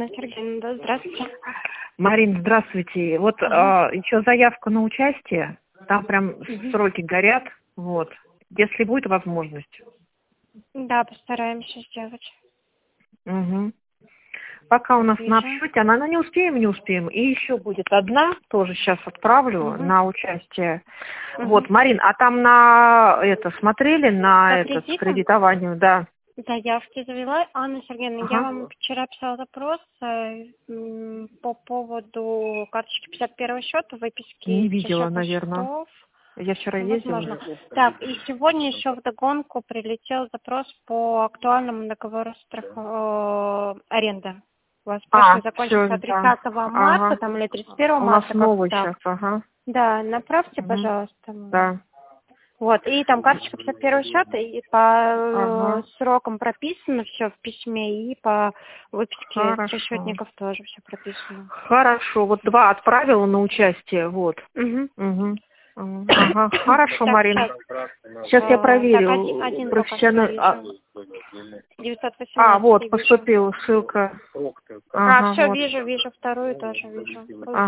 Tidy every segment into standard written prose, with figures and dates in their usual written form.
Анна Сергеевна, да, здравствуйте. Марин, здравствуйте. Вот еще заявка на участие. Там прям сроки горят. Вот. Если будет возможность. Да, постараемся сделать. Угу. Пока у нас на обсчете, она не успеем. И еще будет одна, тоже сейчас отправлю на участие. Вот, Марин, а там смотрели на По с кредитованием, да. Заявки завела. Анна Сергеевна, я вам вчера писала запрос по поводу карточки 51 счета, выписки. Не видела, наверное. Я вчера ездила. Возможно. Так, и сегодня еще вдогонку прилетел запрос по акtuальному договору аренды. У вас прошлый закончился 30 марта там, или 31 марта. У нас новый сейчас, Да, направьте, пожалуйста. Да. Вот, и там карточка 51 счета, и по срокам прописано все в письме, и по выписке расчетников тоже все прописано. Хорошо, вот 2 отправила на участие, вот. Хорошо, Марина. Сейчас я проверю. Один профессионально. 918. Вот, поступила ссылка. Все, вот. вижу, вторую тоже вижу.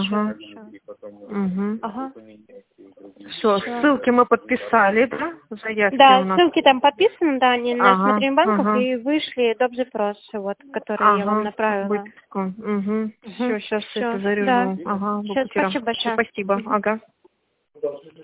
Все, ссылки мы подписали, да? Заявки да, у нас. Ссылки там подписаны, да, они на смотрение банков, и вышли доп. Запросы, вот, которые я вам направила. Все, сейчас это заряжу. Да. Сейчас, спасибо большое. Спасибо,